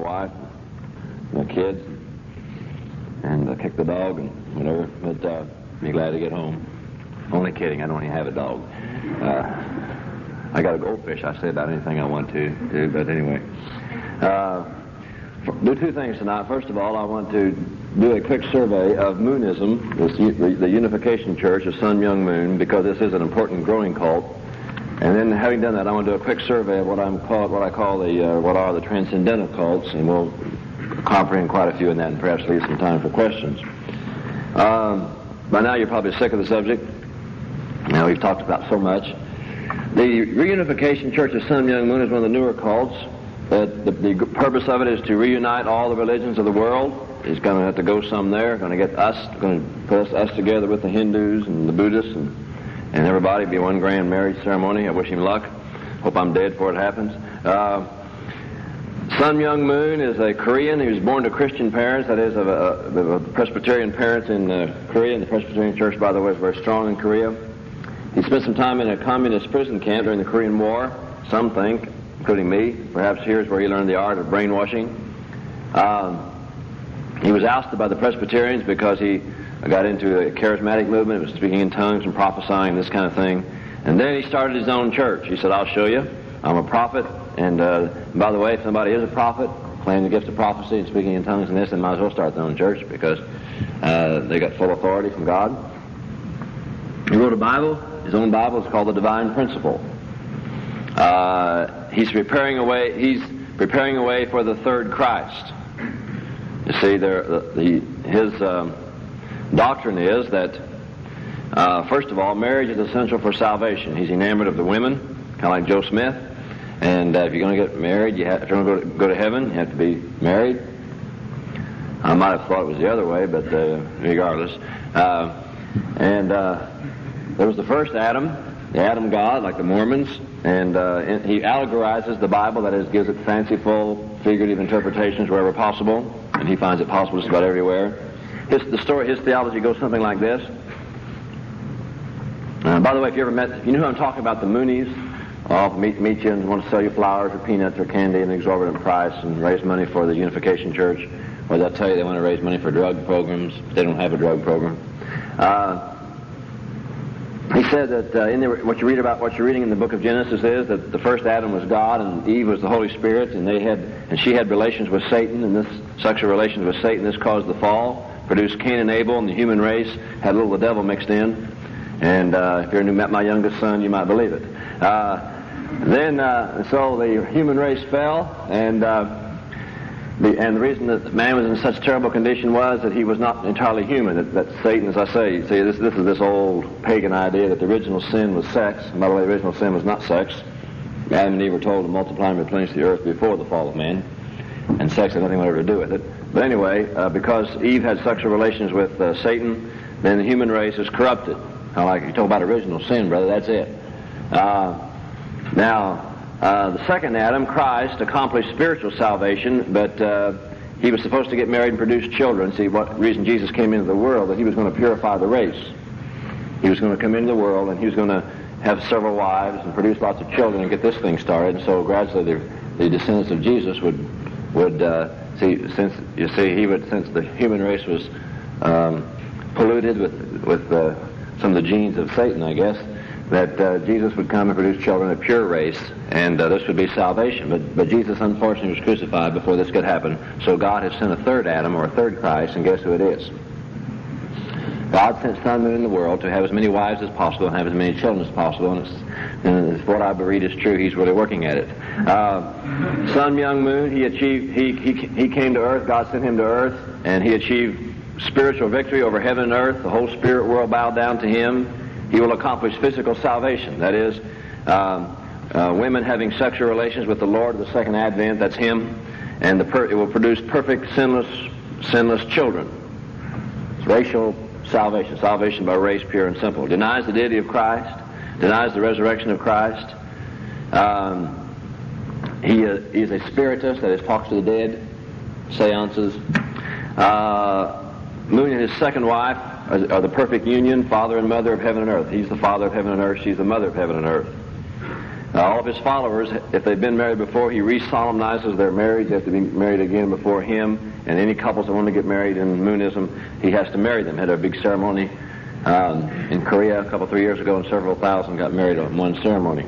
wife, my kids, and kick the dog and whatever. But be glad to get home. Only kidding. I don't even have a dog. I got a goldfish. I say about anything I want to do. But anyway, do two things tonight. First of all, I want to do a quick survey of Moonism, the Unification Church of Sun Myung Moon, because this is an important growing cult. And then, having done that, I want to do a quick survey of what I call the transcendental cults, and we'll comprehend quite a few in that, and perhaps leave some time for questions. By now, you're probably sick of the subject. Now we've talked about so much. The Reunification Church of Sun Myung Moon is one of the newer cults. The purpose of it is to reunite all the religions of the world. He's going to have to go some there. Going to put us together with the Hindus and the Buddhists and everybody. Be one grand marriage ceremony. I wish him luck. Hope I'm dead before it happens. Sun Myung Moon is a Korean. He was born to Christian parents. That is, of Presbyterian parents in Korea. And the Presbyterian Church, by the way, is very strong in Korea. He spent some time in a communist prison camp during the Korean War. Some think, including me, perhaps here's where he learned the art of brainwashing. He was ousted by the Presbyterians because he got into a charismatic movement, was speaking in tongues and prophesying, this kind of thing. And then he started his own church. He said, I'll show you. I'm a prophet. And by the way, if somebody is a prophet, claim the gift of prophecy and speaking in tongues and this, then might as well start their own church because they got full authority from God. He wrote a Bible. His own Bible is called The Divine Principle. He's preparing a way for the third Christ. You see, his doctrine is that, first of all, marriage is essential for salvation. He's enamored of the women, kind of like Joe Smith. And if you're going to get married, if you're going to go to heaven, you have to be married. I might have thought it was the other way, but regardless. There was the first Adam, the Adam God, like the Mormons, and he allegorizes the Bible, that is, gives it fanciful, figurative interpretations wherever possible, and he finds it possible just about everywhere. His theology goes something like this. By the way, if you know who I'm talking about, the Moonies. I'll meet you and want to sell you flowers or peanuts or candy at an exorbitant price and raise money for the Unification Church. Or they'll tell you they want to raise money for drug programs. They don't have a drug program. He said that what you're reading in the book of Genesis is that the first Adam was God and Eve was the Holy Spirit, and she had relations with Satan, and this sexual relations with Satan, this caused the fall, produced Cain and Abel, and the human race had a little of the devil mixed in. And if you ever met my youngest son, you might believe it. So the human race fell, and the reason that man was in such terrible condition was that he was not entirely human. That Satan, as I say, this is this old pagan idea that the original sin was sex. And by the way, the original sin was not sex. Adam and Eve were told to multiply and replenish the earth before the fall of man, and sex had nothing whatever to do with it. But anyway, because Eve had sexual relations with Satan, then the human race is corrupted. Kind of like you talk about original sin, brother, that's it. The second Adam, Christ, accomplished spiritual salvation, but he was supposed to get married and produce children. See, what reason Jesus came into the world, that he was going to purify the race. He was going to come into the world, and he was going to have several wives and produce lots of children and get this thing started. And so gradually the descendants of Jesus would since the human race was polluted with some of the genes of Satan, I guess, that Jesus would come and produce children, a pure race, and this would be salvation. But Jesus, unfortunately, was crucified before this could happen. So God has sent a third Adam, or a third Christ, and guess who it is? God sent Sun Moon in the world to have as many wives as possible and have as many children as possible, and if what I read is true, he's really working at it. Sun Myung Moon, he came to earth, God sent him to earth, and he achieved spiritual victory over heaven and earth. The whole spirit world bowed down to him. He will accomplish physical salvation. That is, women having sexual relations with the Lord of the second advent, that's him, and it will produce perfect, sinless children. It's racial salvation by race, pure and simple. Denies the deity of Christ, denies the resurrection of Christ. He is a spiritist, that is, talks to the dead, seances. Moon and his second wife are the perfect union, father and mother of heaven and earth. He's the father of heaven and earth, she's the mother of heaven and earth. All of his followers, if they've been married before, he re-solemnizes their marriage. They have to be married again before him. And any couples that want to get married in Moonism, he has to marry them. Had a big ceremony in Korea a couple, 3 years ago, and several thousand got married on one ceremony.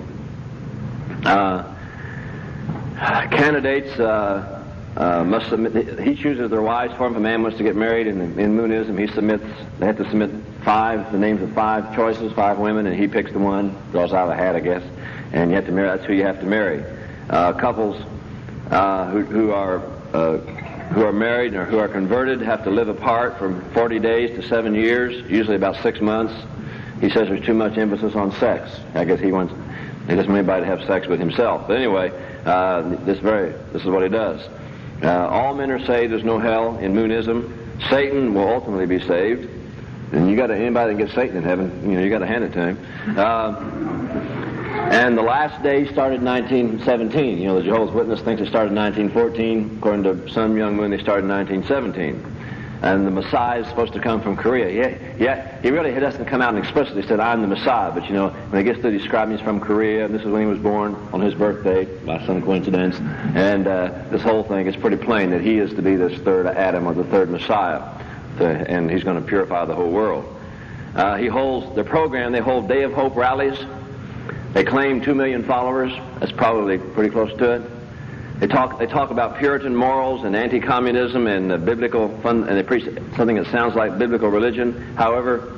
Candidates must submit. He chooses their wives for him. If a man wants to get married in Moonism, they have to submit the names of 5 choices, 5 women, and he picks the one, draws out of a hat, I guess, and you have to marry. That's who you have to marry. Couples who are married or who are converted have to live apart from 40 days to 7 years, usually about 6 months. He says there's too much emphasis on sex. I guess he doesn't want anybody to have sex with himself. But anyway, this is what he does. All men are saved. There's no hell in Moonism. Satan will ultimately be saved, and anybody that gets Satan in heaven, you got to hand it to him. And the last day started in 1917. The Jehovah's Witness thinks it started in 1914. According to Sun Myung Moon, they started in 1917. And the Messiah is supposed to come from Korea. He doesn't come out and explicitly said, I'm the Messiah. But, when he gets to describing he's from Korea, and this is when he was born on his birthday, by some coincidence. And this whole thing is pretty plain that he is to be this third Adam or the third Messiah. And he's going to purify the whole world. He holds their program. They hold Day of Hope rallies. They claim 2 million followers. That's probably pretty close to it. They talk about Puritan morals and anti-communism and biblical fun, and they preach something that sounds like biblical religion. However,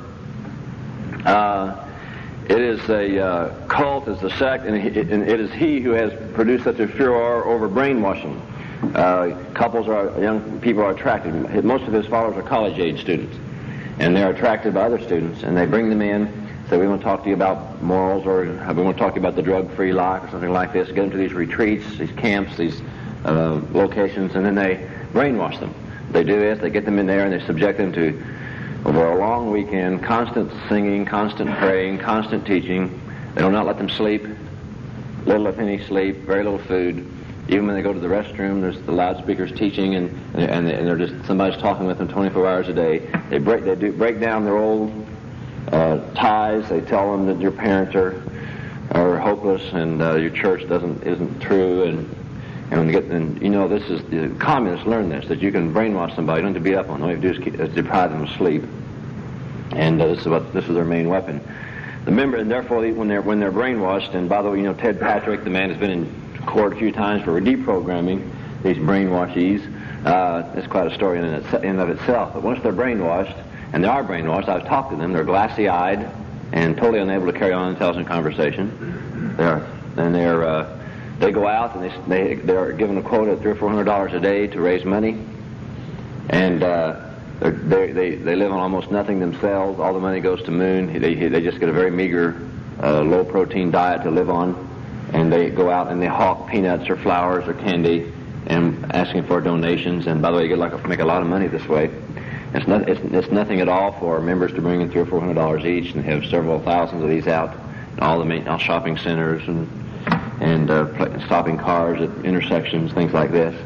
it is a cult, it's a sect, and it is he who has produced such a furor over brainwashing. Young people are attracted. Most of his followers are college-age students, and they're attracted by other students, and they bring them in. So we want to talk to you about morals, or we want to talk to you about the drug-free life or something like this. Get them to these retreats, these camps, these locations, and then they brainwash them. They do this, they get them in there, and they subject them to, over a long weekend, constant singing, constant praying, constant teaching. They do not let them sleep, little if any sleep, very little food. Even when they go to the restroom, there's the loudspeakers teaching, and they're just, somebody's talking with them 24 hours a day. They break down their old ties. They tell them that your parents are hopeless and your church isn't true, and this is the communists learn this, that you can brainwash somebody. You don't have to beat up on them. All you have to do is deprive them of sleep, and this is their main weapon. And therefore when they're brainwashed, and by the way, Ted Patrick, the man has been in court a few times for deprogramming these brainwashees. It's quite a story in and of itself. But once they're brainwashed. And they are brainwashed. I've talked to them. They're glassy-eyed and totally unable to carry on an intelligent conversation. They go out and they're given a quota of $300 or $400 a day to raise money, and they live on almost nothing themselves. All the money goes to Moon. They just get a very meager, low-protein diet to live on, and they go out and they hawk peanuts or flowers or candy and asking for donations. And by the way, you make a lot of money this way. It's nothing at all for members to bring in $300 or $400 each and have several thousands of these out in all the shopping centers and stopping cars at intersections, things like this.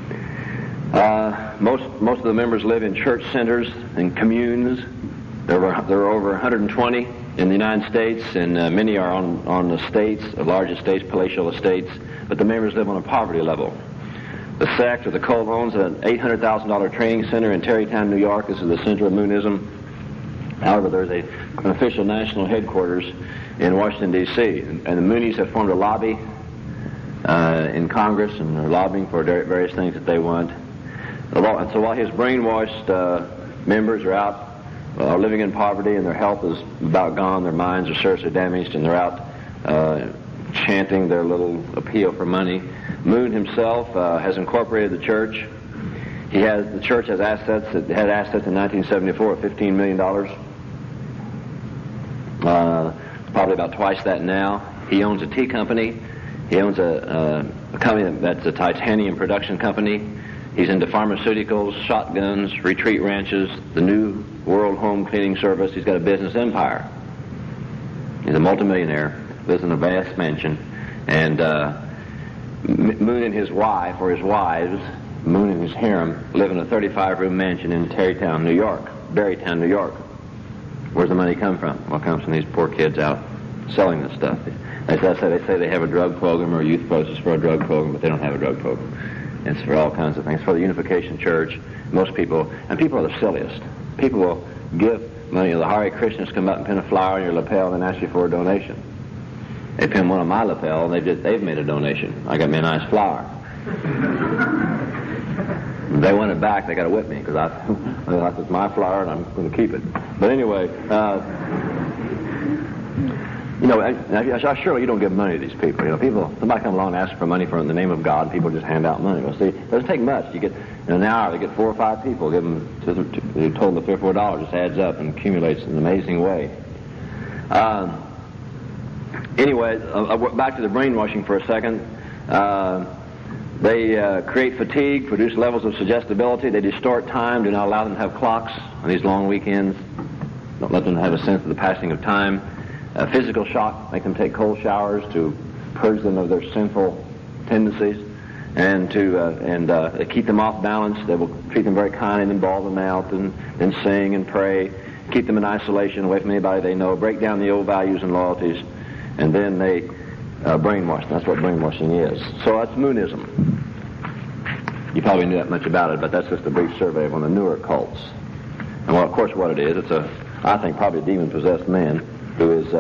Most of the members live in church centers and communes. There are over 120 in the United States, and many are on estates, the large estates, palatial estates, but the members live on a poverty level. The sect or the cult owns an $800,000 training center in Tarrytown, New York. This is the center of Moonism. However, there's an official national headquarters in Washington, D.C., and the Moonies have formed a lobby in Congress, and they're lobbying for various things that they want. And so while his brainwashed members are living in poverty, and their health is about gone, their minds are seriously damaged, and they're out chanting their little appeal for money, Moon himself has incorporated the church. The church has assets. It had assets in 1974 of $15 million. Probably about twice that now. He owns a tea company. He owns a company that's a titanium production company. He's into pharmaceuticals, shotguns, retreat ranches, the New World Home Cleaning Service. He's got a business empire. He's a multimillionaire, lives in a vast mansion, and Moon and his wife, or his wives, Moon and his harem, live in a 35-room mansion in Tarrytown, New York, Berrytown, New York. Where's the money come from? Well, it comes from these poor kids out selling this stuff. As I said, they say they have a drug program or a youth process for a drug program, but they don't have a drug program. It's for all kinds of things. For the Unification Church, most people, and people are the silliest. People will give money. The Hare Krishnas come up and pin a flower in your lapel and ask you for a donation. They pin one on my lapel, and they've made a donation. I got me a nice flower. If they want it back, they got to whip me, because it's my flower and I'm going to keep it. But anyway, surely you don't give money to these people. Somebody come along and ask for money for in the name of God, and people just hand out money. Well, see, it doesn't take much. You get in an hour, they get 4 or 5 people. Give them, you told them the $3 or $4, just adds up and accumulates in an amazing way. Anyway, back to the brainwashing for a second. They create fatigue, produce levels of suggestibility. They distort time, do not allow them to have clocks on these long weekends. Don't let them have a sense of the passing of time. Physical shock, make them take cold showers to purge them of their sinful tendencies, and to keep them off balance. They will treat them very kindly and ball them out and sing and pray, keep them in isolation, away from anybody they know, break down the old values and loyalties, and then they brainwash. That's what brainwashing is. So that's Moonism. You probably knew that much about it, but that's just a brief survey of one of the newer cults. And well, of course, what it is, it's I think probably a demon-possessed man who is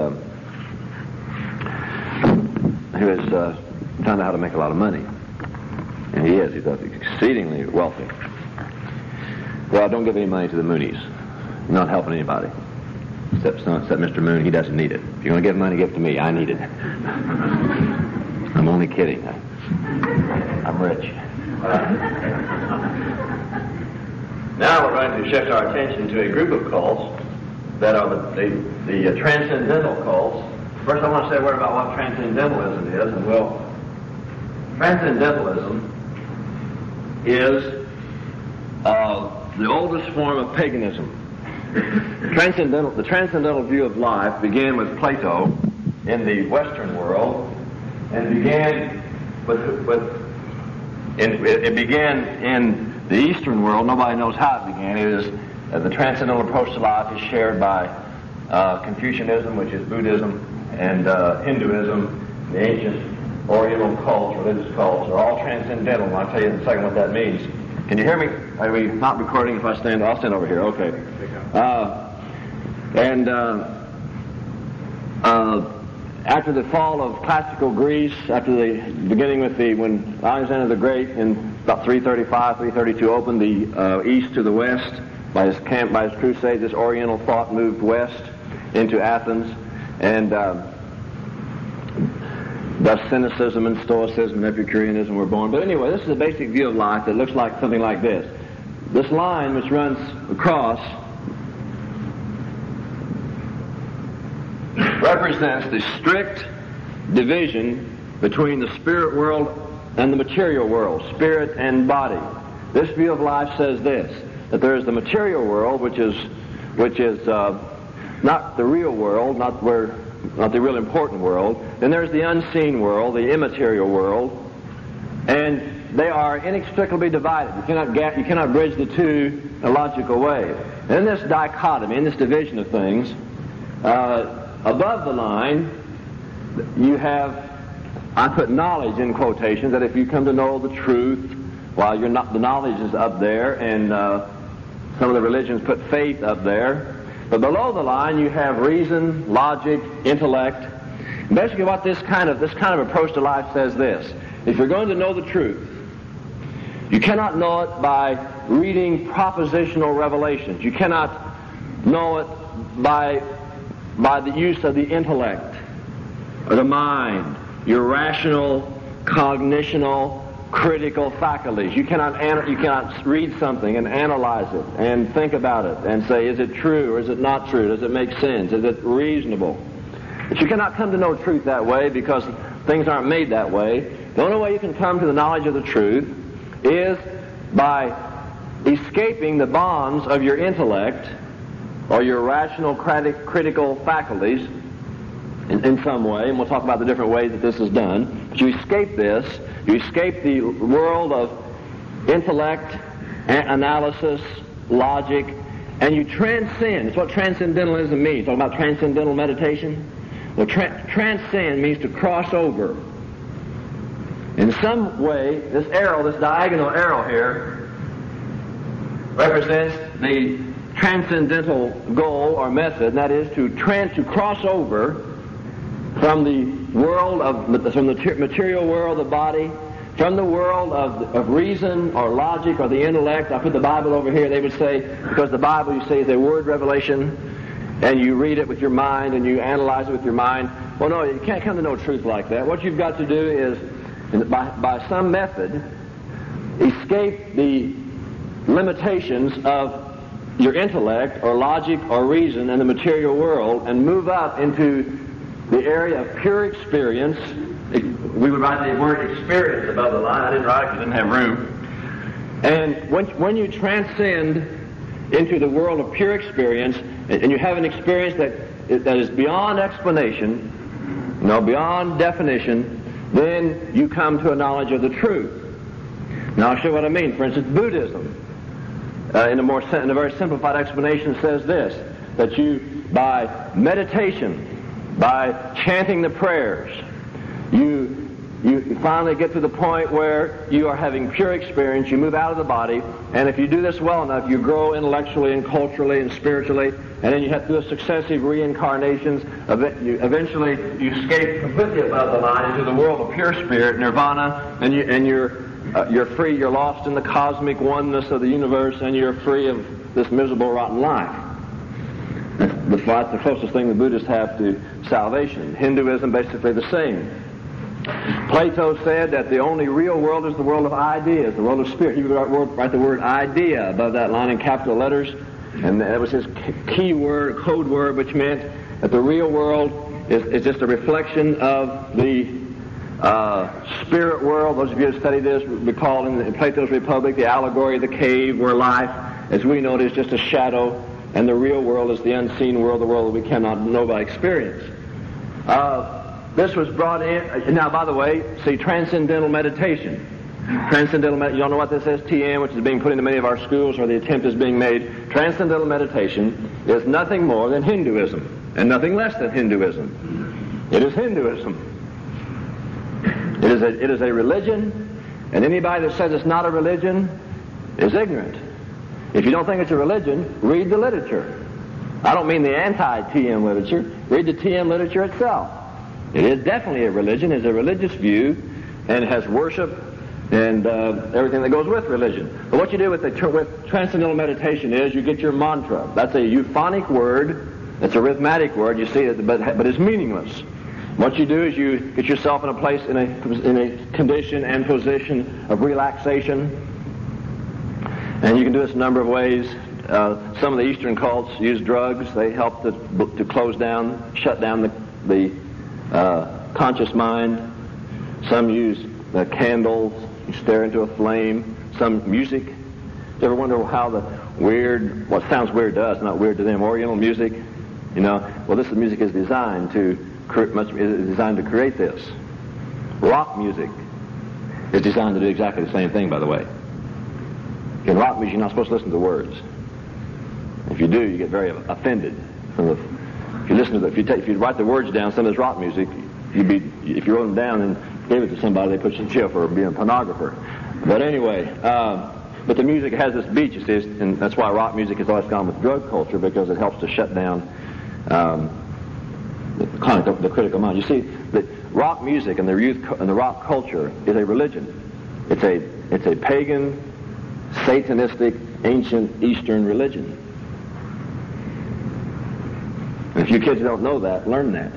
found out how to make a lot of money. And he is. He's exceedingly wealthy. Well, don't give any money to the Moonies. You're not helping anybody. Except Mr. Moon, he doesn't need it. If you're going to give money, give it to me. I need it. I'm only kidding. I'm rich. Now we're going to shift our attention to a group of cults that are the transcendental cults. First, I want to say a word about what transcendentalism is. And transcendentalism is the oldest form of paganism. The transcendental view of life began with Plato in the Western world, and began it began in the Eastern world. Nobody knows how it began. It is the transcendental approach to life is shared by Confucianism, which is Buddhism, and Hinduism, the ancient Oriental cults, religious cults, are all transcendental. And I'll tell you in a second what that means. Can you hear me? Are we not recording if I stand? I'll stand over here. Okay. After the fall of classical Greece, after the beginning with when Alexander the Great in about 335, 332 opened the east to the west by his crusade, this Oriental thought moved west into Athens, and thus cynicism and stoicism and Epicureanism were born. But anyway, this is a basic view of life that looks like something like this. This line which runs across represents the strict division between the spirit world and the material world, spirit and body. This view of life says this, that there is the material world, which is not the real world, not the real important world. Then there's the unseen world, the immaterial world, and they are inextricably divided. You cannot bridge the two in a logical way. And in this dichotomy, in this division of things, above the line, you have, I put knowledge in quotations, that if you come to know the truth, while the knowledge is up there, and some of the religions put faith up there. But below the line, you have reason, logic, intellect. And basically, what this kind of approach to life says this: if you're going to know the truth, you cannot know it by reading propositional revelations. You cannot know it by the use of the intellect or the mind, your rational, cognitional, critical faculties. You cannot read something and analyze it and think about it and say, is it true or is it not true? Does it make sense? Is it reasonable? But you cannot come to know truth that way, because things aren't made that way. The only way you can come to the knowledge of the truth is by escaping the bonds of your intellect or your rational, critical faculties in some way, and we'll talk about the different ways that this is done. But you escape this. You escape the world of intellect, analysis, logic, and you transcend. It's what transcendentalism means. Talking about transcendental meditation. Well, transcend means to cross over. In some way, this arrow, this diagonal arrow here, represents the transcendental goal or method, and that is to cross over from the world from the material world, the body, from the world of reason or logic or the intellect. I put the Bible over here. They would say, because the Bible, you say, is a word revelation, and you read it with your mind and you analyze it with your mind. Well, no, you can't come to know truth like that. What you've got to do is, by some method, escape the limitations of your intellect or logic or reason in the material world and move up into the area of pure experience. We would write the word experience above the line. I didn't write it because I didn't have room. And when you transcend into the world of pure experience, and you have an experience that is beyond explanation, beyond definition, then you come to a knowledge of the truth. Now I'll show you what I mean. For instance, Buddhism, in a very simplified explanation, says this, that you, by meditation, by chanting the prayers, you finally get to the point where you are having pure experience. You move out of the body, and if you do this well enough, you grow intellectually and culturally and spiritually, and then you have to do successive reincarnations. Eventually, you escape completely above the line into the world of pure spirit, nirvana, and you're free. You're lost in the cosmic oneness of the universe, and you're free of this miserable, rotten life. That's the closest thing the Buddhists have to salvation. Hinduism, basically the same. Plato said that the only real world is the world of ideas, the world of spirit. He would write the word idea above that line in capital letters, and that was his key word, code word, which meant that the real world is just a reflection of the spirit world. Those of you who study this recall in Plato's Republic the allegory of the cave, where life, as we know it, is just a shadow, and the real world is the unseen world, the world that we cannot know by experience. This was brought in. Now, by the way, see, transcendental meditation. You don't know what this is? TM, which is being put into many of our schools, or the attempt is being made. Transcendental meditation is nothing more than Hinduism, and nothing less than Hinduism. It is Hinduism. It is a religion, and anybody that says it's not a religion is ignorant. If you don't think it's a religion, read the literature. I don't mean the anti-TM literature. Read the TM literature itself. It is definitely a religion. It's a religious view, and it has worship and everything that goes with religion. But what you do with transcendental meditation is you get your mantra. That's a euphonic word. It's a rhythmic word. You see it, but it's meaningless. What you do is you get yourself in a place, in a condition and position of relaxation, and you can do this a number of ways. Some of the Eastern cults use drugs. They help to close down, shut down the conscious mind. Some use candles. You stare into a flame. Some music. You ever wonder how what sounds weird to us, not weird to them, Oriental music? Well, this music is designed to create this. Rock music is designed to do exactly the same thing, by the way. In rock music, you're not supposed to listen to the words. If you do, you get very offended. If you write the words down, some of this rock music, if you wrote them down and gave it to somebody, they put you in jail for being a pornographer. But anyway, but the music has this beat, you see, and that's why rock music has always gone with drug culture, because it helps to shut down the critical mind. You see, the rock music and the rock culture is a religion. It's a pagan, Satanistic, ancient Eastern religion. And if you kids don't know that, learn that.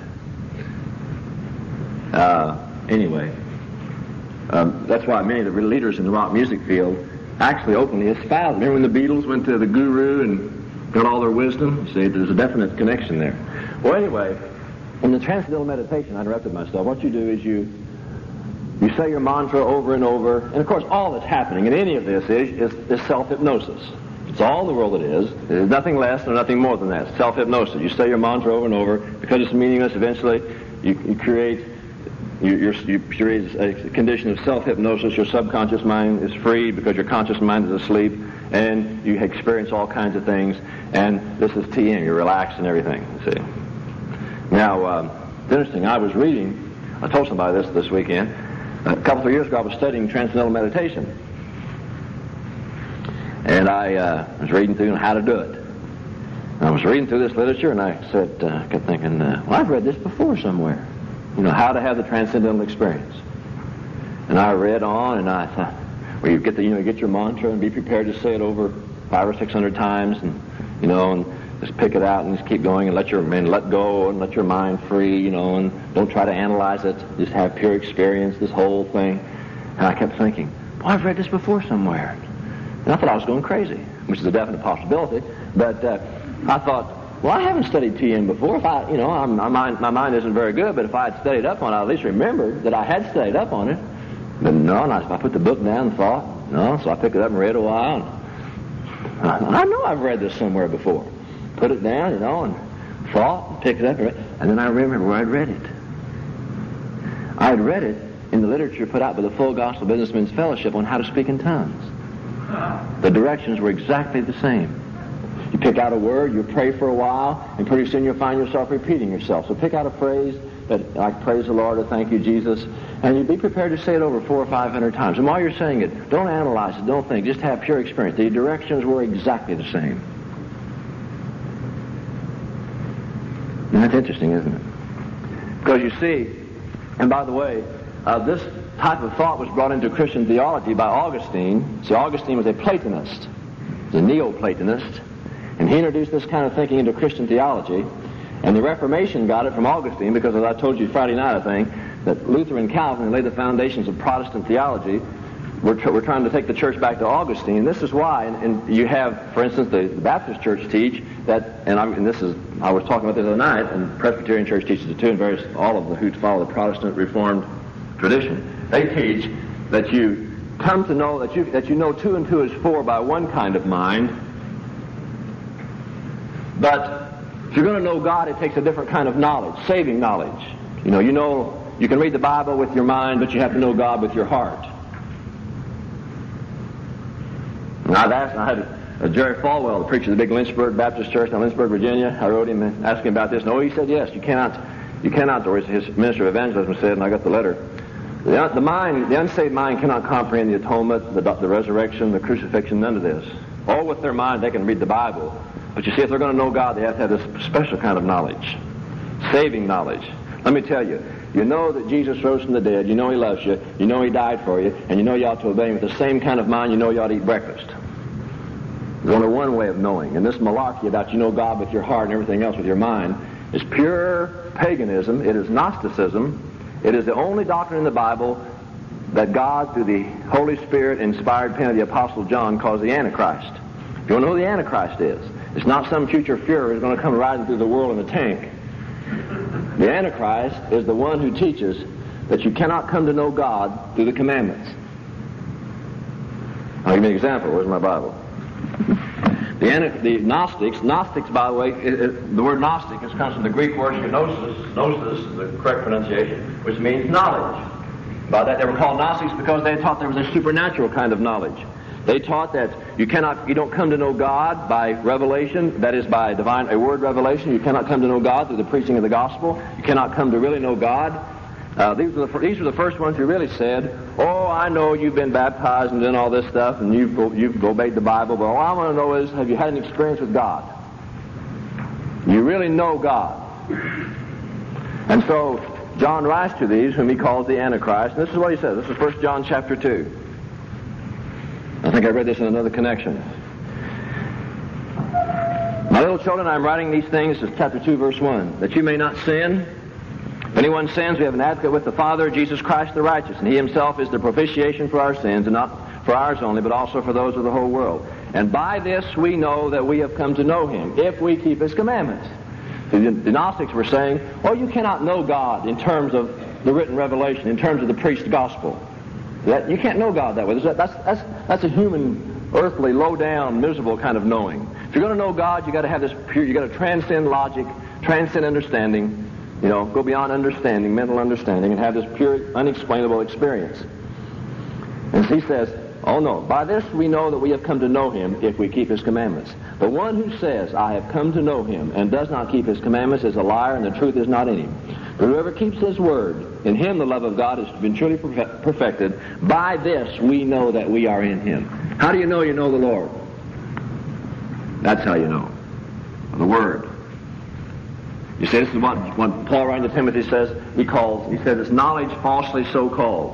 Anyway, that's why many of the leaders in the rock music field actually openly espoused. Remember when the Beatles went to the guru and got all their wisdom? You see, there's a definite connection there. Well, anyway, in the transcendental meditation, I interrupted myself. What you do is you say your mantra over and over, and of course all that's happening in any of this is self-hypnosis. It's all in the world it is. There's nothing less or nothing more than that. It's self-hypnosis. You say your mantra over and over. Because it's meaningless, eventually you create a condition of self-hypnosis. Your subconscious mind is free because your conscious mind is asleep, and you experience all kinds of things. And this is TM. You're relaxed and everything, you see. Now, It's interesting. I was reading, I told somebody this weekend, a couple of years ago I was studying transcendental meditation. And I was reading through how to do it. And I was reading through this literature, and I kept thinking, well, I've read this before somewhere. You know, how to have the transcendental experience. And I read on, and I thought, well, you get your mantra and be prepared to say it over 500 or 600 times, and just pick it out and just keep going and let go and let your mind free, and don't try to analyze it. Just have pure experience, this whole thing. And I kept thinking, well, I've read this before somewhere. And I thought I was going crazy, which is a definite possibility. But I thought, well, I haven't studied TM before. If my mind isn't very good, but if I had studied up on it, I at least remembered that I had studied up on it. But no, I put the book down and thought, no, so I picked it up and read a while. And I know I've read this somewhere before. Put it down, and thought, and picked it up, and then I remember where I'd read it. I had read it in the literature put out by the Full Gospel Businessmen's Fellowship on how to speak in tongues. The directions were exactly the same. You pick out a word, you pray for a while, and pretty soon you'll find yourself repeating yourself. So pick out a phrase like praise the Lord or thank you, Jesus, and you be prepared to say it over 400 or 500 times. And while you're saying it, don't analyze it, don't think, just have pure experience. The directions were exactly the same. And that's interesting, isn't it? Because you see, and by the way, this type of thought was brought into Christian theology by Augustine. See, Augustine was a Platonist, a Neoplatonist, and he introduced this kind of thinking into Christian theology. And the Reformation got it from Augustine because, as I told you Friday night, I think, that Luther and Calvin laid the foundations of Protestant theology. We're trying to take the church back to Augustine. And this is why, and you have, for instance, the Baptist Church teach that, I was talking about this the other night, and Presbyterian Church teaches it too, and all of the who follow the Protestant Reformed tradition. They teach that you come to know that you know 2 and 2 is 4 by one kind of mind, but if you're going to know God, it takes a different kind of knowledge, saving knowledge. You can read the Bible with your mind, but you have to know God with your heart. And I had Jerry Falwell, the preacher of the big Lynchburg Baptist Church in Lynchburg, Virginia. I wrote him and asked him about this. No, he said yes. You cannot, or his minister of evangelism said, and I got the letter. The unsaved mind cannot comprehend the atonement, the resurrection, the crucifixion, none of this. All with their mind they can read the Bible. But you see, if they're going to know God, they have to have this special kind of knowledge, saving knowledge. Let me tell you, you know that Jesus rose from the dead, you know He loves you, you know He died for you, and you know you ought to obey Him with the same kind of mind you know you ought to eat breakfast. There's only one way of knowing. And this malarkey about you know God with your heart and everything else with your mind is pure paganism. It is Gnosticism. It is the only doctrine in the Bible that God, through the Holy Spirit inspired pen of the Apostle John, calls the Antichrist. If you want to know who the Antichrist is, it's not some future Führer who's going to come riding through the world in a tank. The Antichrist is the one who teaches that you cannot come to know God through the commandments. I'll give you an example. Where's my Bible? The Gnostics, by the way, the word Gnostic comes from the Greek word gnosis is the correct pronunciation, which means knowledge. By that they were called Gnostics because they taught there was a supernatural kind of knowledge. They taught that you don't come to know God by revelation, that is by a word revelation. You cannot come to know God through the preaching of the gospel. You cannot come to really know God. These were the first ones who really said, oh, I know you've been baptized and done all this stuff and you've obeyed the Bible, but all I want to know is, have you had an experience with God? You really know God. And so John writes to these, whom he calls the Antichrist, and this is what he says. This is 1 John chapter 2. I think I read this in another connection. My little children, I am writing these things, this is chapter 2, verse 1, that you may not sin. If anyone sins, we have an advocate with the Father, Jesus Christ the righteous, and He Himself is the propitiation for our sins, and not for ours only, but also for those of the whole world. And by this we know that we have come to know Him, if we keep His commandments. The Gnostics were saying, oh, you cannot know God in terms of the written revelation, in terms of the preached gospel. You can't know God that way. That's a human, earthly, low-down, miserable kind of knowing. If you're going to know God, you got to have this pure. You got to transcend logic, transcend understanding. Go beyond understanding, mental understanding, and have this pure, unexplainable experience. And he says, Oh no, by this we know that we have come to know him if we keep his commandments. The one who says, I have come to know him, and does not keep his commandments is a liar, and the truth is not in him. But whoever keeps his word, in him the love of God has been truly perfected. By this we know that we are in him. How do you know the Lord? That's how you know. The Word. You see, this is what Paul writing to Timothy says. He says it's knowledge falsely so called.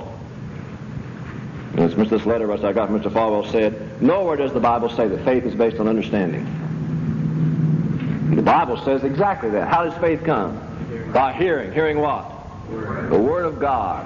And it's this letter which I got from Mr. Falwell said, nowhere does the Bible say that faith is based on understanding. The Bible says exactly that. How does faith come? By hearing. Hearing what? The Word of God.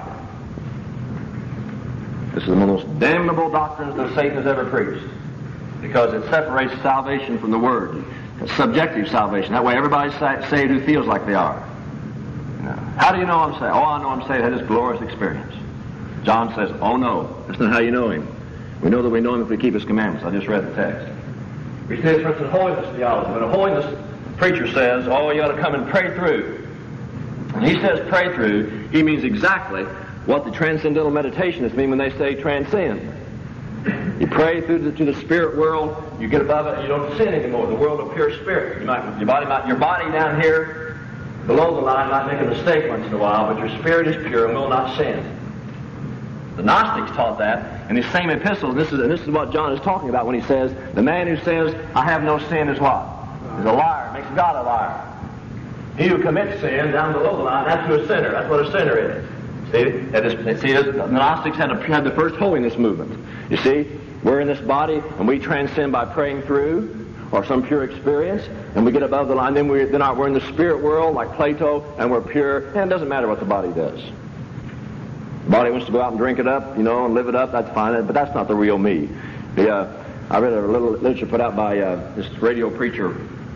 This is one of the most damnable doctrines that Satan has ever preached, because it separates salvation from the Word. It's subjective salvation. That way everybody's saved who feels like they are. How do you know I'm saved? Oh, I know I'm saved. I had this glorious experience. John says, oh no, that's not how you know him. We know that we know him if we keep his commandments. I just read the text. We say, for instance, holiness theology. When a holiness preacher says, oh, you ought to come and pray through. When he says pray through, he means exactly what the transcendental meditationists mean when they say transcend. You pray through to the spirit world, you get above it, you don't sin anymore. The world of pure spirit. Your body down here below the line might make a mistake once in a while, but your spirit is pure and will not sin. The Gnostics taught that in his same epistle. This is what John is talking about when he says, the man who says, I have no sin is what? Is a liar, makes God a liar. He who commits sin down below the line, that's who a sinner. That's what a sinner is. See, the Gnostics had the first holiness movement. You see, we're in this body, and we transcend by praying through, or some pure experience, and we get above the line. Then we're in the spirit world, like Plato, and we're pure, and it doesn't matter what the body does. The body wants to go out and drink it up, and live it up, that's fine, but that's not the real me. I read a little literature put out by this radio preacher.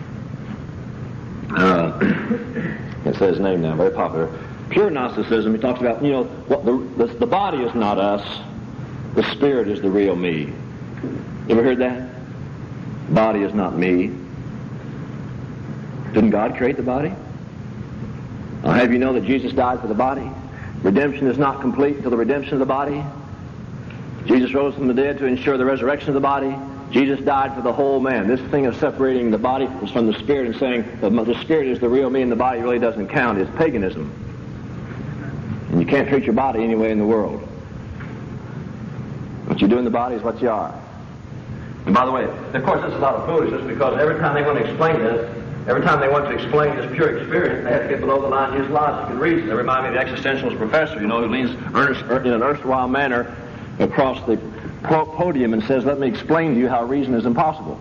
Can't say his name now, very popular. Pure Gnosticism, he talks about, the body is not us, the spirit is the real me. You ever heard that? Body is not me. Didn't God create the body? I'll have you know that Jesus died for the body. Redemption is not complete until the redemption of the body. Jesus rose from the dead to ensure the resurrection of the body. Jesus died for the whole man. This thing of separating the body from the spirit and saying the spirit is the real me and the body really doesn't count is paganism. And you can't treat your body any way in the world. What you do in the body is what you are. And by the way, of course, this is a lot of foolishness, because every time they want to explain this, every time they want to explain this pure experience, they have to get below the line and use logic and reason. They remind me of the existentialist professor, who leans in an erstwhile manner across the podium and says, let me explain to you how reason is impossible.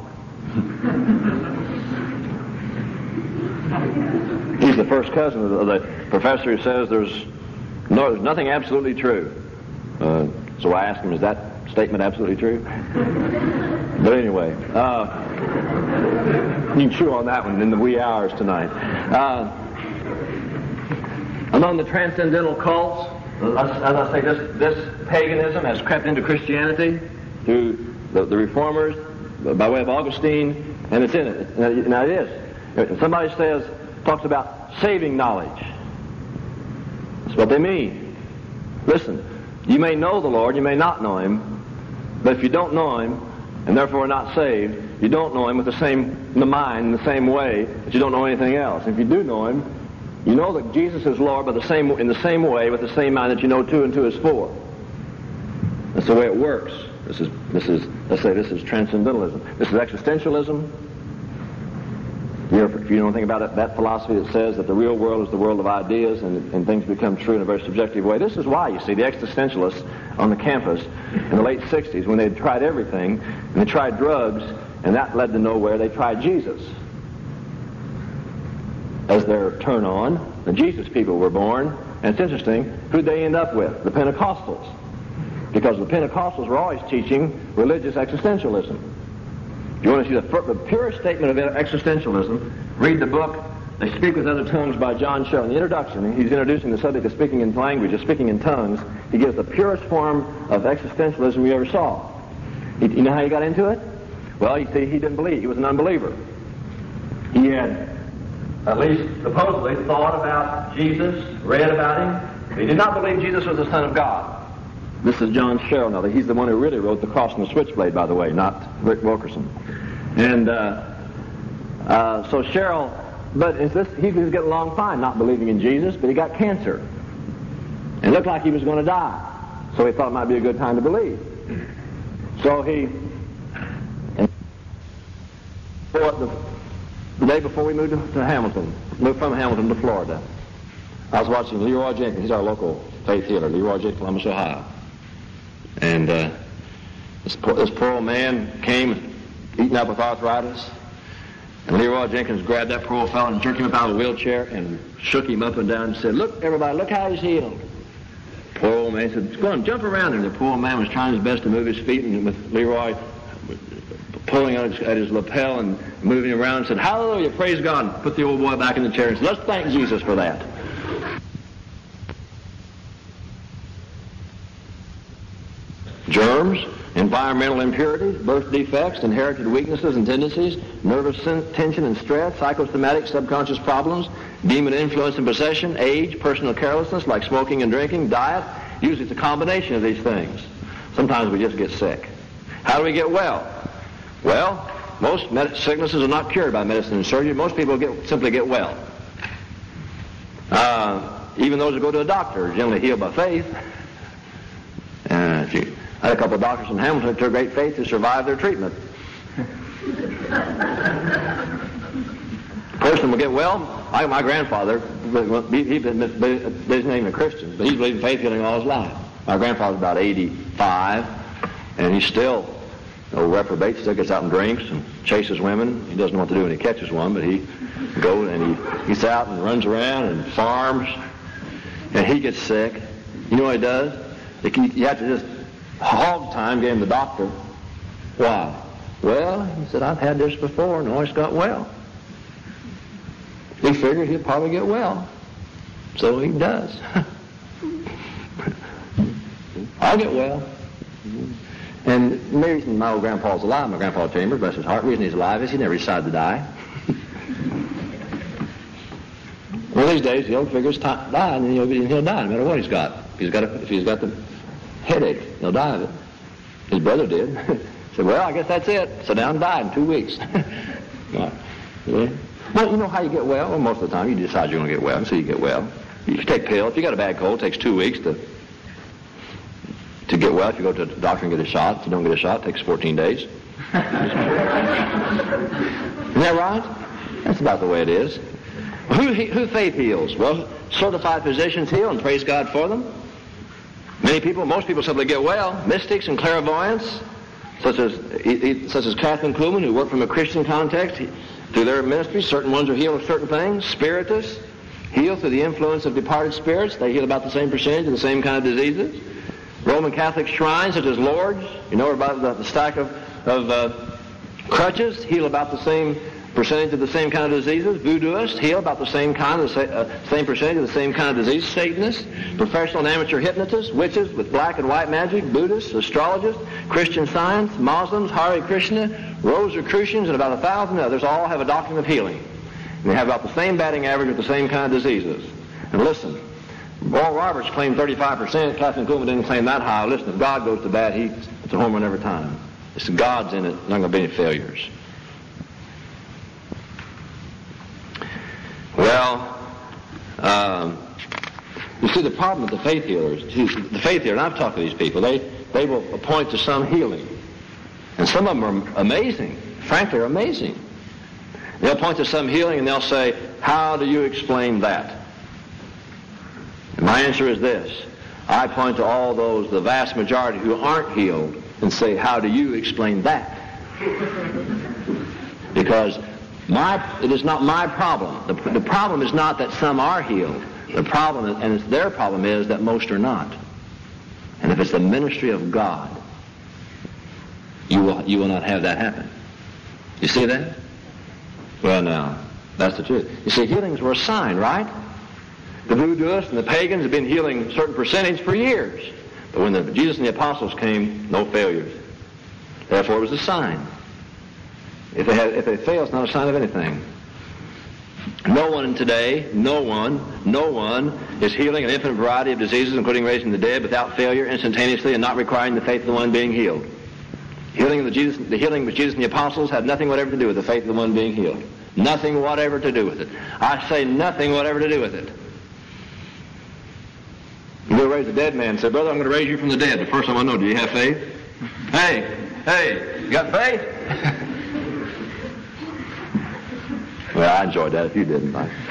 He's the first cousin of the professor who says there's nothing absolutely true. So I asked him, is that statement absolutely true? But anyway, you can chew on that one in the wee hours tonight. Among the transcendental cults, as I say, this paganism has crept into Christianity through the Reformers by way of Augustine, and it's in it. Now it is. If somebody talks about saving knowledge, that's what they mean. Listen, you may know the Lord, you may not know Him, but if you don't know Him, and therefore are not saved, you don't know Him with the mind, in the same way that you don't know anything else. If you do know Him, you know that Jesus is Lord, but in the same way, with the same mind that you know 2 and 2 is 4. That's the way it works. This is transcendentalism. This is existentialism. If you know anything about that philosophy that says that the real world is the world of ideas and things become true in a very subjective way, this is why, you see, the existentialists on the campus in the late 60s, when they'd tried everything, and they tried drugs, and that led to nowhere, they tried Jesus as their turn on. The Jesus people were born, and it's interesting, who'd they end up with? The Pentecostals. Because the Pentecostals were always teaching religious existentialism. If you want to see the purest statement of existentialism, read the book, They Speak with Other Tongues by John Shaw. In the introduction, he's introducing the subject of speaking in language, of speaking in tongues. He gives the purest form of existentialism we ever saw. You know how he got into it? Well, you see, he didn't believe. He was an unbeliever. He had, at least supposedly, thought about Jesus, read about Him. He did not believe Jesus was the Son of God. This is John Sherrill. Now, he's the one who really wrote The Cross and the Switchblade, by the way, not Rick Wilkerson. And so Sherrill, but he was getting along fine, not believing in Jesus, but he got cancer. It looked like he was going to die. So he thought it might be a good time to believe. So the day before we moved to Hamilton, moved from Hamilton to Florida, I was watching Leroy Jenkins. He's our local faith healer, Leroy Jenkins, Columbus, Ohio. And this poor old man came eaten up with arthritis. And Leroy Jenkins grabbed that poor old fellow and jerked him up out of a wheelchair and shook him up and down and said, "Look, everybody, look how he's healed." Poor old man said, "Go on, jump around him." The poor old man was trying his best to move his feet, and with Leroy pulling at his lapel and moving around, and said, "Hallelujah, praise God." And put the old boy back in the chair and said, "Let's thank Jesus for that." Germs, environmental impurities, birth defects, inherited weaknesses and tendencies, nervous tension and stress, psychosomatic subconscious problems, demon influence and possession, age, personal carelessness like smoking and drinking, diet. Usually it's a combination of these things. Sometimes we just get sick. How do we get well? Well, most sicknesses are not cured by medicine and surgery. Most people simply get well. Even those who go to a doctor are generally healed by faith. I had a couple of doctors in Hamilton who took great faith to survive their treatment. A person will get well. My grandfather, he's named a Christian, but he's believed in faith healing all his life. My grandfather's about 85, and he's still reprobate, still gets out and drinks and chases women. He doesn't know what to do when he catches one, but he goes and he gets out and runs around and farms, and he gets sick. You know what he does? You have to just hog time getting the doctor. Why? Well, he said, "I've had this before and always got well." He figured he'd probably get well. So he does. I'll get well. And the reason my old grandpa's alive, my grandpa Chambers, bless his heart, the reason he's alive is he never decided to die. One of these days he'll figure it's time to die, and then he'll die no matter what he's got. If he's got the headache, he'll die of it. His brother did. Said, "Well, I guess that's it. Sit down and die in 2 weeks." Well, you know how you get well? Well, most of the time you decide you're going to get well, so you get well. You take pills. If you got a bad cold, it takes 2 weeks to get well. If you go to the doctor and get a shot, if you don't get a shot, it takes 14 days. Isn't that right? That's about the way it is. Who faith heals? Well, certified physicians heal, and praise God for them. Most people simply get well. Mystics and clairvoyants, such as Catherine Kuhlman, who work from a Christian context, through their ministry, certain ones are healed of certain things. Spiritists heal through the influence of departed spirits. They heal about the same percentage of the same kind of diseases. Roman Catholic shrines, such as Lourdes, about the stack of crutches, heal about the same percentage of the same kind of diseases. Voodooists heal about the same same percentage of the same kind of disease. Satanists, professional and amateur hypnotists, witches with black and white magic, Buddhists, astrologists, Christian Science, Muslims, Hare Krishna, Rosicrucians, and about 1,000 others all have a doctrine of healing. And they have about the same batting average with the same kind of diseases. And listen, Oral Roberts claimed 35%. Catherine Kuhlman didn't claim that high. Listen, if God goes to bat, it's a home run every time. It's God's in it. Not going to be any failures. Well, you see the problem with the faith healers. The faith healer, and I've talked to these people, they will point to some healing. And some of them are amazing. Frankly, are amazing. They'll point to some healing and they'll say, "How do you explain that?" And my answer is this. I point to all those, the vast majority who aren't healed, and say, "How do you explain that?" Because it is not my problem. The problem is not that some are healed. The problem is, and it's their problem, is that most are not. And if it's the ministry of God, you will not have that happen. You see that? Well, now, that's the truth. You see, healings were a sign, right? The voodooists and the pagans have been healing a certain percentage for years. But when Jesus and the apostles came, no failures. Therefore, it was a sign. If they fail, it's not a sign of anything. No one today, no one is healing an infinite variety of diseases, including raising the dead, without failure, instantaneously, and not requiring the faith of the one being healed. The healing with Jesus and the apostles had nothing whatever to do with the faith of the one being healed. Nothing whatever to do with it. I say nothing whatever to do with it. You go raise a dead man and say, brother, I'm going to raise you from the dead. The first time I know, do you have faith? Hey, you got faith? Well, I enjoyed that if you didn't.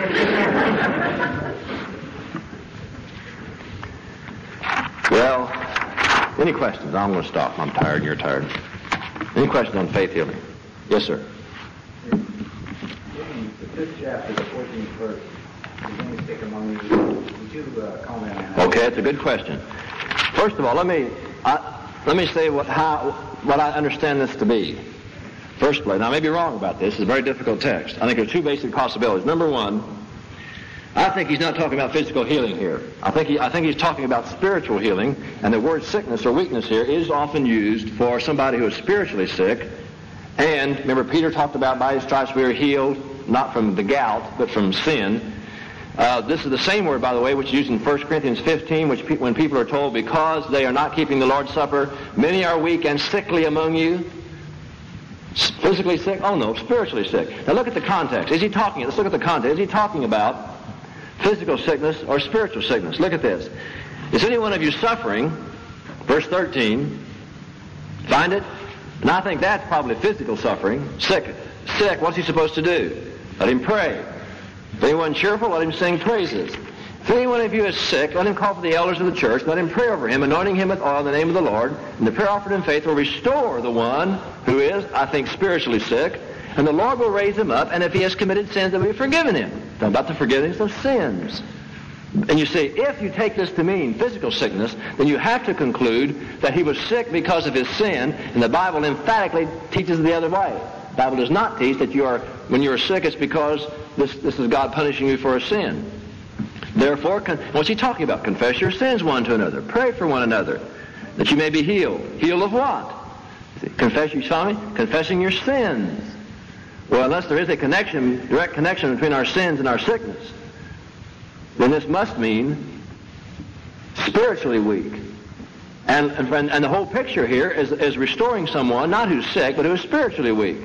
Well, any questions? I'm going to stop. I'm tired and you're tired. Any questions on faith healing? Yes, sir. In the 5th chapter, the 14th verse, is any sick among you? Would you comment on that? Okay, it's a good question. First of all, let me say what I understand this to be. First place, now I may be wrong about this. It's a very difficult text. I think there are two basic possibilities. Number one, I think he's not talking about physical healing here. I think he's talking about spiritual healing, and the word sickness or weakness here is often used for somebody who is spiritually sick. And remember, Peter talked about by his stripes we are healed, not from the gout, but from sin. This is the same word, by the way, which is used in 1 Corinthians 15, when people are told, because they are not keeping the Lord's Supper, many are weak and sickly among you. Physically sick? Oh no, spiritually sick. Now look at the context. Let's look at the context. Is he talking about physical sickness or spiritual sickness? Look at this. Is any one of you suffering? Verse 13. Find it? And I think that's probably physical suffering. Sick. What's he supposed to do? Let him pray. If anyone cheerful, let him sing praises. If any one of you is sick, let him call for the elders of the church, let him pray over him, anointing him with oil in the name of the Lord. And the prayer offered in faith will restore the one who is, I think, spiritually sick. And the Lord will raise him up, and if he has committed sins, it will be forgiven him. Talking about the forgiveness of sins. And you see, if you take this to mean physical sickness, then you have to conclude that he was sick because of his sin, and the Bible emphatically teaches the other way. The Bible does not teach that when you are sick, it's because this is God punishing you for a sin. Therefore, what's he talking about? Confess your sins one to another. Pray for one another, that you may be healed. Healed of what? Confessing your sins. Well, unless there is a direct connection between our sins and our sickness, then this must mean spiritually weak. And the whole picture here is restoring someone, not who's sick, but who is spiritually weak.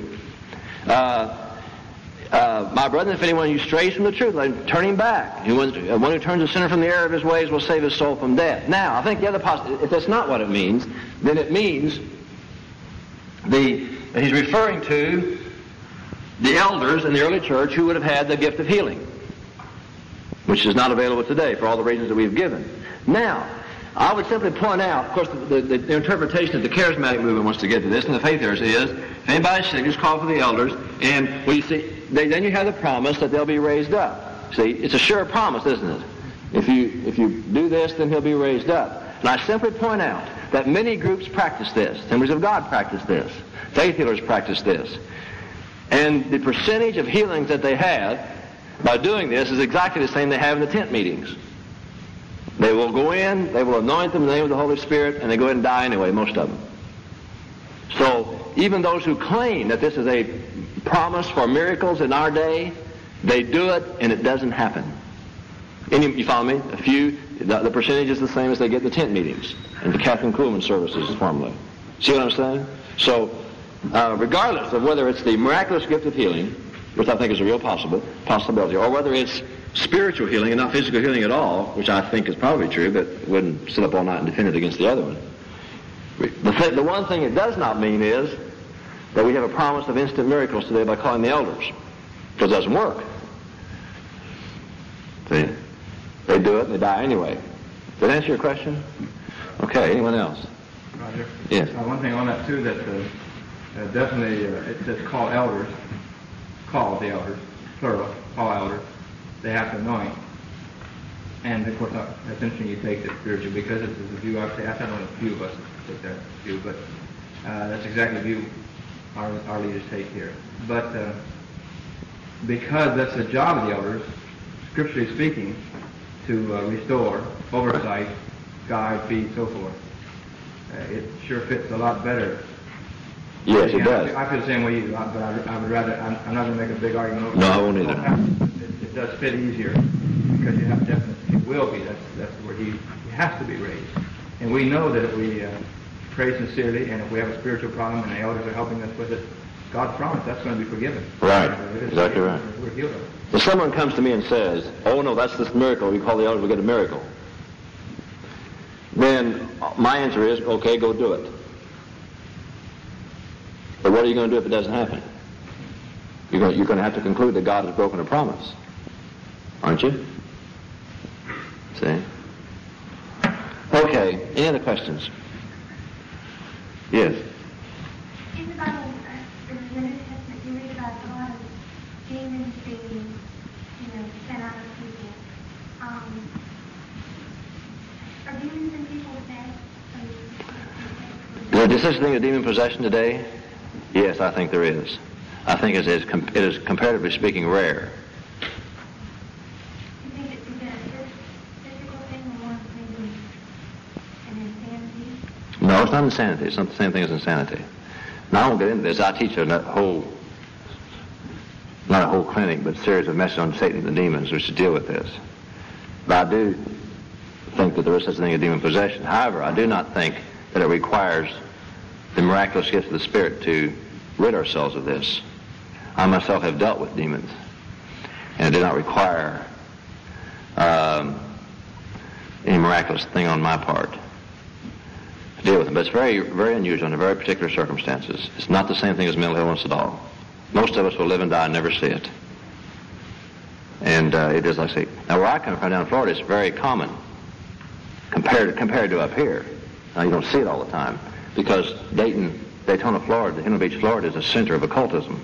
My brethren, if anyone of you strays from the truth, let him turn him back. One who turns a sinner from the error of his ways will save his soul from death. Now, I think the other possibility, if that's not what it means, then it means he's referring to the elders in the early church who would have had the gift of healing, which is not available today for all the reasons that we've given. Now, I would simply point out, of course, the interpretation that the charismatic movement wants to get to this, and the faith heirs is, if anybody's sick, just call for the elders, and you see, then you have the promise that they'll be raised up. See, it's a sure promise, isn't it? If you do this, then he'll be raised up. And I simply point out that many groups practice this. Assemblies of God practice this. Faith healers practice this. And the percentage of healings that they have by doing this is exactly the same they have in the tent meetings. They will go in, they will anoint them in the name of the Holy Spirit, and they go ahead and die anyway, most of them. So even those who claim that this is a promise for miracles in our day, they do it and it doesn't happen. You follow me? The percentage is the same as they get in the tent meetings and the Catherine Kuhlman services formerly. See what I'm saying? So regardless of whether it's the miraculous gift of healing, which I think is a real possibility, or whether it's spiritual healing and not physical healing at all, which I think is probably true, but wouldn't sit up all night and defend it against the other one. The one thing it does not mean is that we have a promise of instant miracles today by calling the elders, because it doesn't work. See? They do it and they die anyway. Did that answer your question? Okay, anyone else? Roger. Yes. One thing on that too, that definitely it says call elders, call the elders, plural, call elders. They have to anoint. And of course, that's interesting you take that spiritual, because it's a view, I don't know if a few of us take that view, but that's exactly the view our leaders take here. But because that's the job of the elders, scripturally speaking, to restore, oversight, guide, feed, so forth. It sure fits a lot better. Yes, it does. I feel the same way you do, but I would rather, I'm not going to make a big argument over No, I won't either. it does fit easier because you have definite, he will be, that's where he has to be raised. And we know that if we pray sincerely and if we have a spiritual problem and the elders are helping us with it, God's promise, that's going to be forgiven. Right, exactly right. We're healed of it. If someone comes to me and says, oh no, that's this miracle, we call the elders, we get a miracle, then my answer is, okay, go do it. But what are you going to do if it doesn't happen? You're going to have to conclude that God has broken a promise, aren't you? See? Okay, any other questions? Yes. In the Bible, in the New Testament, you read about a lot of demons being, sent out of people. Are demons in people today? Is there such a thing as demon possession today? Yes, I think there is. I think it is comparatively speaking rare. You think it's a physical thing or more maybe an insanity? No, it's not insanity. It's not the same thing as insanity. Now I won't get into this. I teach not a whole clinic, but a series of messages on Satan and the demons which deal with this. But I do think that there is such a thing as demon possession. However, I do not think that it requires the miraculous gift of the Spirit to rid ourselves of this. I myself have dealt with demons, and it did not require any miraculous thing on my part to deal with them. But it's very, very unusual under very particular circumstances. It's not the same thing as mental illness at all. Most of us will live and die and never see it. And it is, like I say, now where I come from down in Florida, it's very common compared to up here. Now you don't see it all the time because Daytona, Florida, Daytona Beach, Florida is a center of occultism.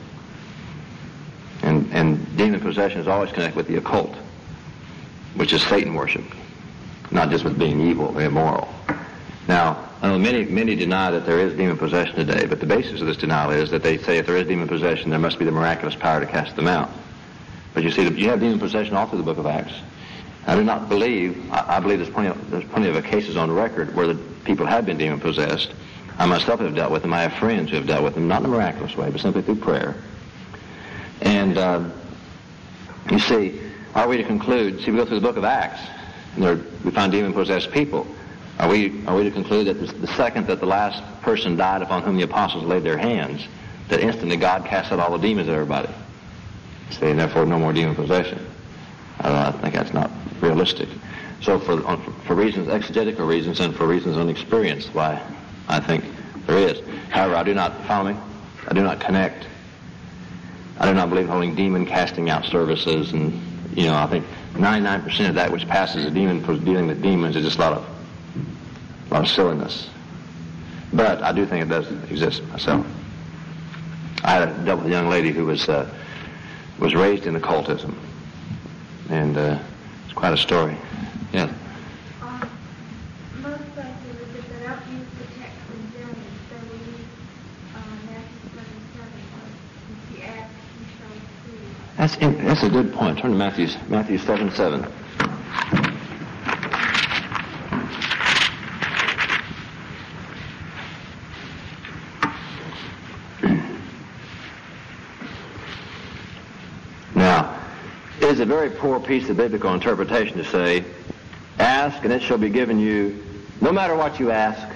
And demon possession is always connected with the occult, which is Satan worship, not just with being evil or immoral. Now, I know many deny that there is demon possession today, but the basis of this denial is that they say if there is demon possession, there must be the miraculous power to cast them out. But you see, you have demon possession all through the book of Acts. I do not believe, I believe there's plenty of cases on record where the people have been demon possessed. I myself have dealt with them. I have friends who have dealt with them, not in a miraculous way, but simply through prayer. And you see, are we to conclude, we go through the book of Acts, and we find demon-possessed people. Are we to conclude that the second that the last person died upon whom the apostles laid their hands, that instantly God cast out all the demons of everybody? See, and therefore no more demon possession. I think that's not realistic. So for reasons, exegetical reasons, and for reasons unexperienced, why I think there is. However, I do not connect. I do not believe in holding demon casting out services, and I think 99% of that which passes a demon for dealing with demons is just a lot of silliness. But I do think it does exist myself. I had dealt with a young lady who was raised in occultism, and it's quite a story. Yeah. Most places they don't use the text in German, so we use Matthew 7:7. If you ask, you shall receive. That's a good point. Turn to Matthew 7:7. Now, it is a very poor piece of biblical interpretation to say, ask and it shall be given you, no matter what you ask.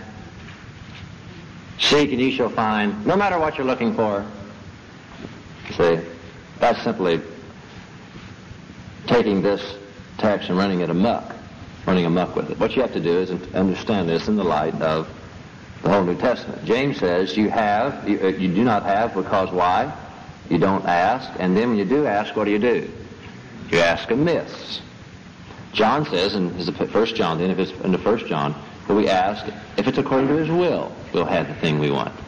Seek and ye shall find, no matter what you're looking for. See, that's simply taking this text and running amok with it. What you have to do is understand this in the light of the whole New Testament. James says you do not have because why? You don't ask, and then when you do ask, what do? You ask amiss. John says in 1 John, then if it's in the 1 John, that we ask, if it's according to his will, we'll have the thing we want.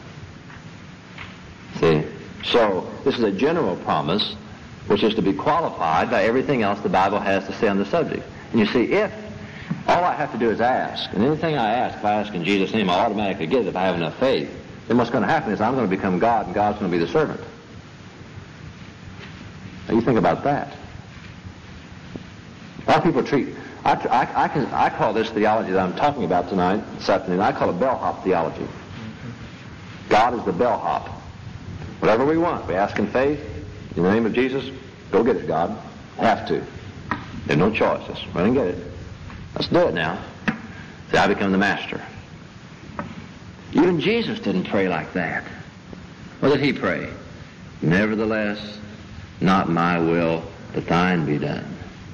See? So, this is a general promise, which is to be qualified by everything else the Bible has to say on the subject. And you see, if all I have to do is ask, and anything I ask, if I ask in Jesus' name, I'll automatically get it if I have enough faith, then what's going to happen is I'm going to become God, and God's going to be the servant. Now, you think about that. A lot of people I call this theology that I'm talking about tonight, this afternoon, I call it bellhop theology. God is the bellhop. Whatever we want, we ask in faith, in the name of Jesus, go get it, God. Have to. There's no choice. Let's run and get it. Let's do it now. See, I become the master. Even Jesus didn't pray like that. What did he pray? Nevertheless, not my will, but thine be done.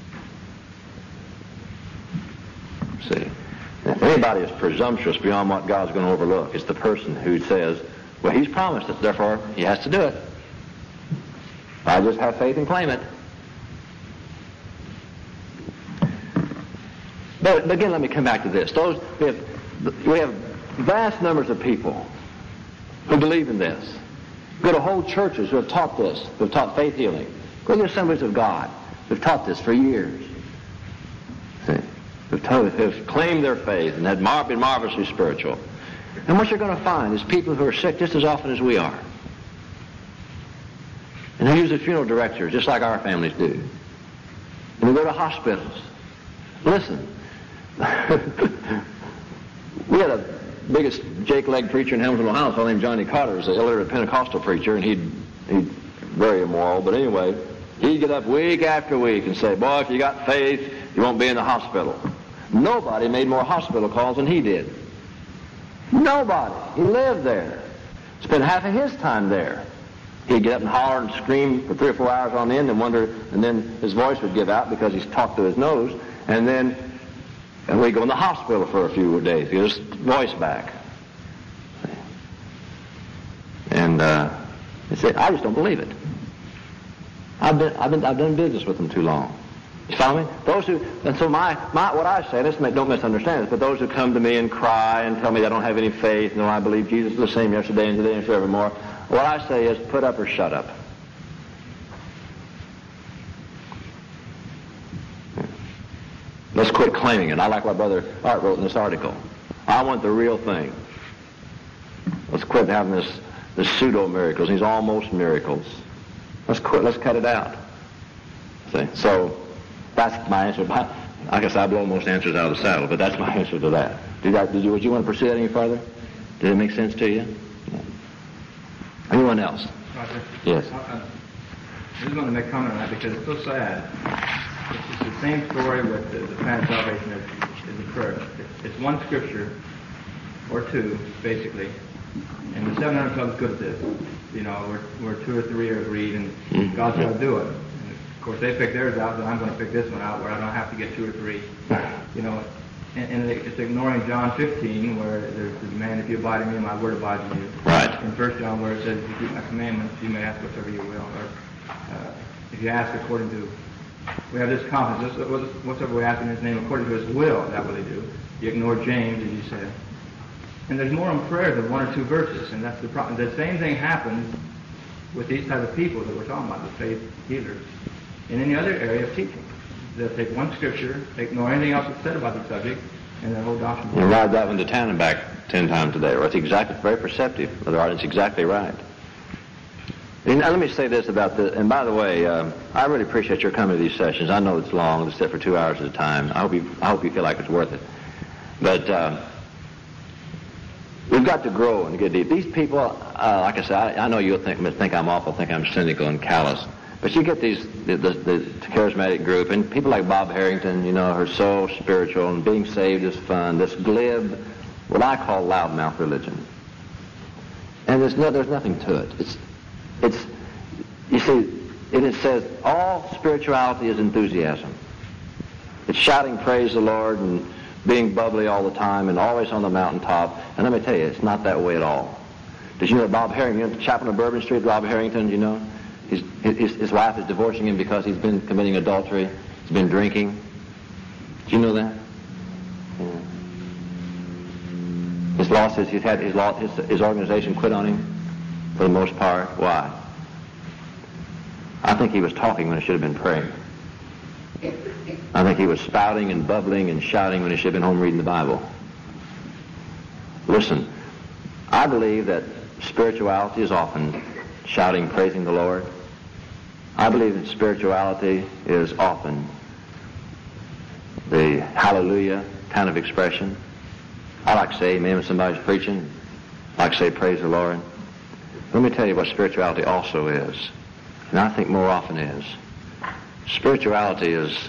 See, if anybody is presumptuous beyond what God's going to overlook, it's the person who says, well, he's promised it, therefore he has to do it. I just have faith and claim it. But again, let me come back to this. We have vast numbers of people who believe in this. Go to whole churches who have taught this, who have taught faith healing. Go to the Assemblies of God who have taught this for years. See, who've claimed their faith and had been marvelously spiritual. And what you're going to find is people who are sick just as often as we are. And who use the funeral directors just like our families do. And we go to hospitals. Listen, we had a biggest Jake-leg preacher in Hamilton, Ohio, a fellow named Johnny Carter. He was an illiterate Pentecostal preacher, and he'd very immoral. But anyway, he'd get up week after week and say, boy, if you got faith, you won't be in the hospital. Nobody made more hospital calls than he did. Nobody. He lived there. Spent half of his time there. He'd get up and holler and scream for 3 or 4 hours on end and wonder, and then his voice would give out because he's talked to his nose, and we'd go in the hospital for a few days to get his voice back. And he said, I just don't believe it. I've done business with them too long. You follow me? Those who, and so what I say, don't misunderstand this, but those who come to me and cry and tell me I don't have any faith, no, I believe Jesus is the same yesterday and today and forevermore, what I say is put up or shut up. Let's quit claiming it. I like what Brother Art wrote in this article. I want the real thing. Let's quit having this pseudo-miracles, these almost miracles. Let's cut it out. See? So that's my answer. I guess I blow most answers out of the saddle, but that's my answer to that. Would you want to pursue that any further? Did it make sense to you? No. Anyone else? Roger. Yes. I just want to make a comment on that because it's so sad. It's the same story with the plan of salvation as the prayer. It's one scripture or two, basically. And the 700 Club is good at this. You know, where 2 or 3 are agreed, and God's going to do it. And of course, they pick theirs out, but I'm going to pick this one out where I don't have to get 2 or 3. You know, and it's ignoring John 15, where there's the man, if you abide in me, my word abides in you. Right. In 1 John, where it says, if you keep my commandments, you may ask whatever you will. Or if you ask according to, we have this confidence, whatsoever we ask in his name according to his will, that will he do. You ignore James, as you said. And there's more in prayer than 1 or 2 verses, and that's the problem. The same thing happens with these type of people that we're talking about, the faith healers, in any other area of teaching. They'll take one scripture, ignore anything else that's said about the subject, and their whole doctrine. You ride that one to town and back 10 times a day. Right? It's very perceptive, Brother Art. It's exactly right. And let me say this about the, and by the way, I really appreciate your coming to these sessions. I know it's long, to sit for 2 hours at a time. I hope you feel like it's worth it. But we've got to grow and get deep. These people, like I said, I know you'll think I'm awful, think I'm cynical and callous. But you get the charismatic group, and people like Bob Harrington, you know, are so spiritual, and being saved is fun. This glib, what I call loudmouth religion. And there's nothing to it. It's you see, it says all spirituality is enthusiasm. It's shouting praise the Lord and being bubbly all the time and always on the mountaintop. And let me tell you, it's not that way at all. Did you know Bob Harrington, the chaplain of Bourbon Street, Bob Harrington, you know? His wife is divorcing him because he's been committing adultery. He's been drinking. Did you know that? Yeah. His organization quit on him for the most part. Why? I think he was talking when he should have been praying. I think he was spouting and bubbling and shouting when he should have been home reading the Bible. Listen, I believe that spirituality is often shouting, praising the Lord. I believe that spirituality is often the hallelujah kind of expression. I like to say amen when somebody's preaching. I like to say praise the Lord. Let me tell you what spirituality also is, and I think more often is. Spirituality is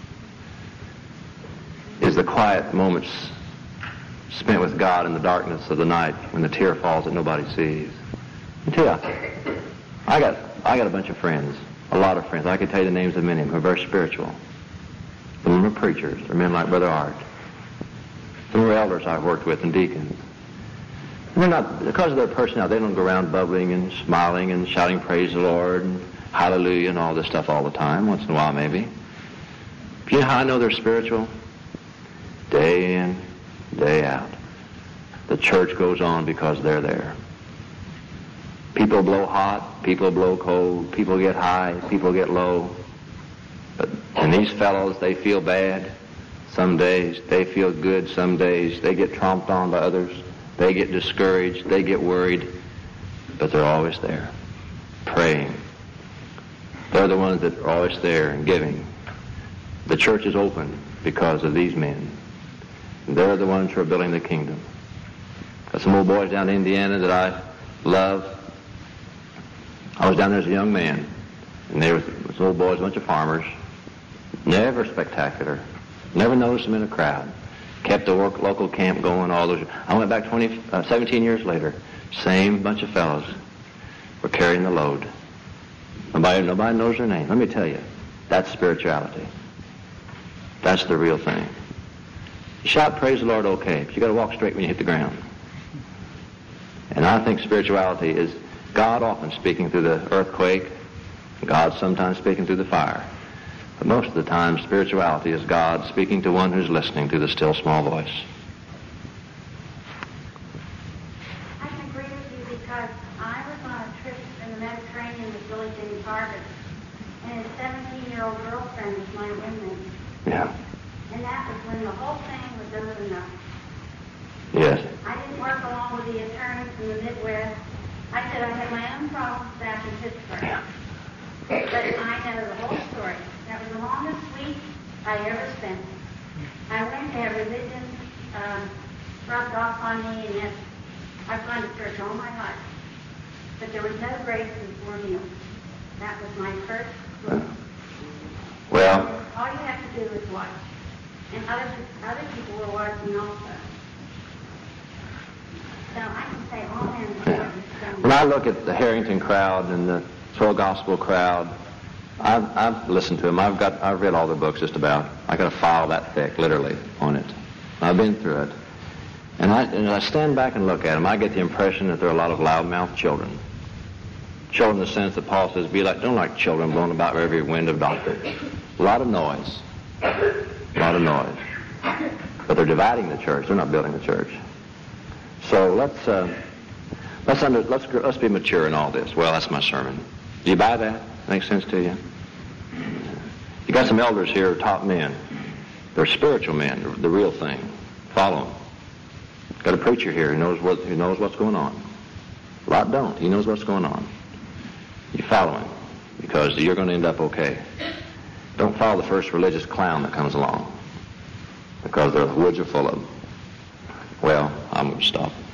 the quiet moments spent with God in the darkness of the night when the tear falls that nobody sees. I tell you, I got a bunch of friends, a lot of friends. I could tell you the names of many of them who are very spiritual. Some of them are preachers. They're men like Brother Art. Some are elders I've worked with and deacons. And they're not, because of their personality, they don't go around bubbling and smiling and shouting praise the Lord and hallelujah and all this stuff all the time. Once in a while, maybe. But you know how I know they're spiritual? Day in, day out. The church goes on because they're there. People blow hot, people blow cold, people get high, people get low. And these fellows, they feel bad. Some days they feel good, some days they get tromped on by others. They get discouraged, they get worried, but they're always there, praying. They're the ones that are always there and giving. The church is open because of these men. They're the ones who are building the kingdom. Got some old boys down in Indiana that I love. I was down there as a young man, and there was some old boys, a bunch of farmers, never spectacular, never noticed them in a crowd. Kept the local camp going, all those. I went back 17 years later. Same bunch of fellows were carrying the load. Nobody knows their name. Let me tell you, that's spirituality. That's the real thing. You shout praise the Lord okay, but you got to walk straight when you hit the ground. And I think spirituality is God often speaking through the earthquake, God sometimes speaking through the fire. But most of the time, spirituality is God speaking to one who's listening to the still small voice. I can agree with you because I was on a trip in the Mediterranean with Billy James Harvard, and his 17-year-old girlfriend was my roommate. Yeah. And that was when the whole thing was over enough. Yes. I didn't work along with the attorneys from the Midwest. I said I had my own problems back in Pittsburgh. Yeah. But I know the whole story. That was the longest week I ever spent. I went to have religion rubbed off on me, and yet I've gone to church all my life. But there was no grace in 4 meals. That was my first book. Well, All you have to do is watch. And other people were watching also. So I can say all men are when I look at the Harrington crowd and the Soul Gospel crowd, I've listened to them. I've read all their books just about. I got a file that thick, literally, on it. I've been through it. And as I stand back and look at them, I get the impression that they're a lot of loudmouth children. Children in the sense that Paul says, don't like children blown about by every wind of doctrine. A lot of noise. A lot of noise. But they're dividing the church. They're not building the church. So let's be mature in all this. Well, that's my sermon. Do you buy that? Makes sense to you? You got some elders here, top men. They're spiritual men, the real thing. Follow them. Got a preacher here who knows what's going on. A lot don't. He knows what's going on. You follow him because you're going to end up okay. Don't follow the first religious clown that comes along because the woods are full of them. Well, I'm going to stop.